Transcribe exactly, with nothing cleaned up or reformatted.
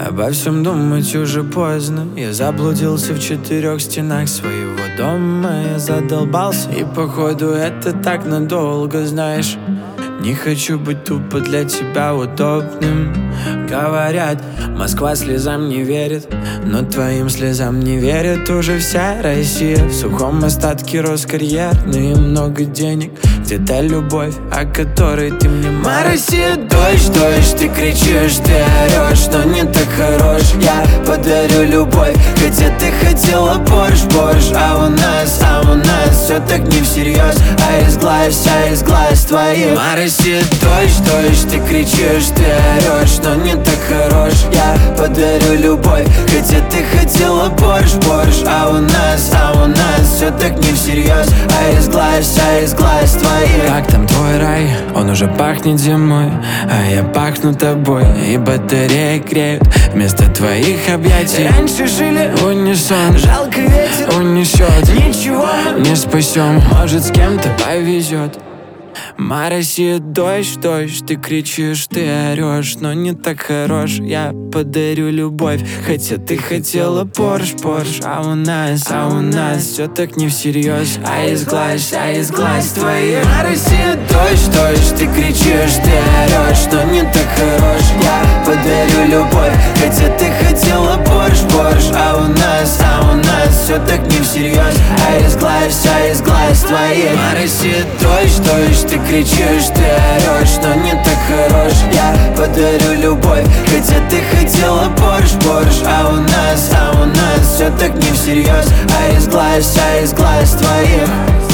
Обо всем думать уже поздно. Я заблудился в четырех стенах своего дома. Я задолбался, и походу это так надолго, знаешь. Не хочу быть тупо для тебя удобным. Говорят, Москва слезам не верит, но твоим слезам не верит уже вся Россия. В сухом остатке рос карьерный и много денег. Где-то любовь, о которой ты мне моросит. Дождь, дождь, ты кричишь, ты орешь, но не так хорош. Я подарю любовь, хотя ты хотела Порш, Порш. А у нас, а у нас все так не всерьез. А из глаз, а из глаз твоих моросит дождь, дождь, ты кричишь, ты орешь, но не так хорош. Я подарю любовь, хотя ты хотела Порш, Порш. А у нас, а у нас все так не всерьез. А из глаз, а из глаз твоих. Как там твой рай? Он уже пахнет зимой, а я пахну тобой. И батареи греют вместо твоих объятий. Раньше жили в унисон, жалко ветер унесет. Ничего не спасем, может с кем-то повезет. Моросит дождь, дождь, ты кричишь, ты орешь, но не так хорош. Я подарю любовь, хотя ты хотела Порш, Порш. А у нас, а у нас все так не всерьез. А из глаз, а из глаз твоих моросит дождь, дождь, ты кричишь, ты орешь, но не так хорош. Я подарю любовь, хотя ты хотела Порш, Порш. А у нас, а у нас все так не всерьез. А из глаз, а из глаз твоих моросит дождь, дождь, ты кричишь, ты орешь, но не так хорош. Я подарю любовь, хотя ты хотела Порш, Порш. А у нас, а у нас все так не всерьез. А из глаз, а из глаз твоих